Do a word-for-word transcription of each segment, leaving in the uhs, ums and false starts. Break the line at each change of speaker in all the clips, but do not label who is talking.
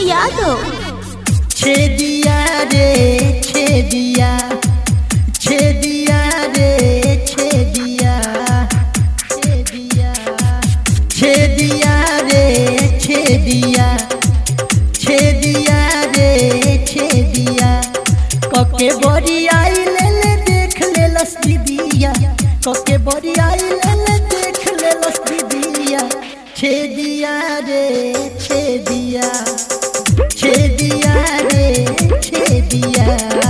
यादव।
छेदिया रे छेदिया छेदिया रे छेदिया छेदिया छेदिया रे छेदिया छेदिया रे छेदिया कके बड़ी आई ले ले देख ले लस दीदिया कके बड़ी आई ले ले देख ले लस दीदिया छेदिया रे छेदिया छेदिया रे छेदिया।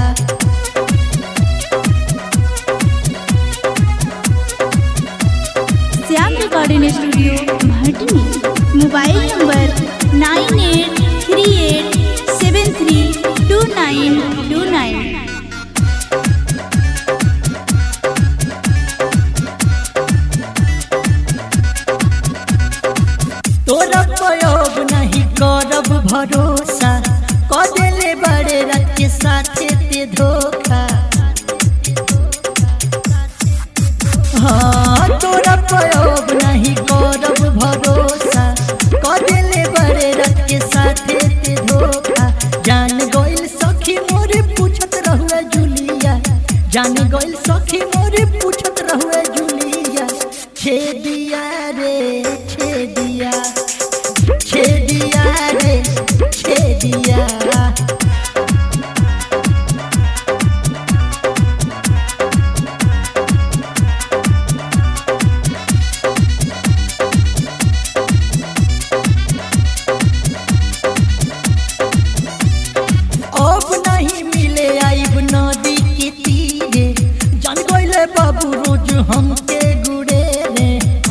Shyam recording studio Bhatni. Mobile number nine eight three eight seven three two nine two nine.
तोरा प्रयोग नहीं करब भरोसा कदेले बड़े रथ के साथे ते धोखा। हाँ तोरा प्रयोग नहीं करब भरोसा कदेले बड़े रथ के साथे ते धोखा। जान गइल सखी मोरे पूछत रहुए जुलिया जान गइल सखी मोरे पूछत रहुए जुलिया छेदिया रे छेदिया छेदिया रे छेदिया। अब नहीं मिले आइब नदी के तीरे जान गइले बाबू रोज हमके गुड़े रे।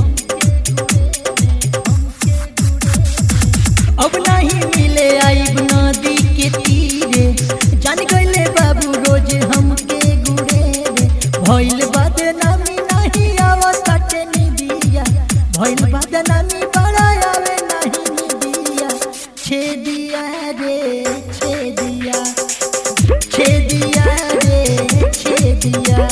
अब नहीं मिले आइब नदी के तीरे जान गइले बाबू रोज हमके गुड़े रे। भइल बदनामी नहीं आवत काटे निदिया भइल बदनामी बड़ा आवे नहीं निदिया छेदिया रे छेदिया छेदिया रे छेदिया।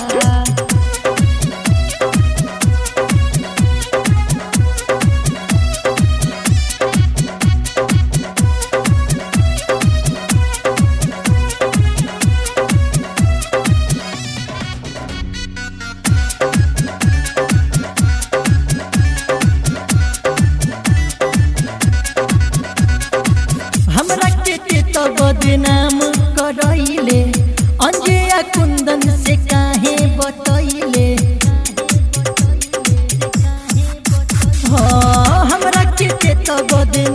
हमरा के ते तो बदनाम करैले अंजया कुंदन से काहे बतैले। हाँ हमरा के ते तो बदनाम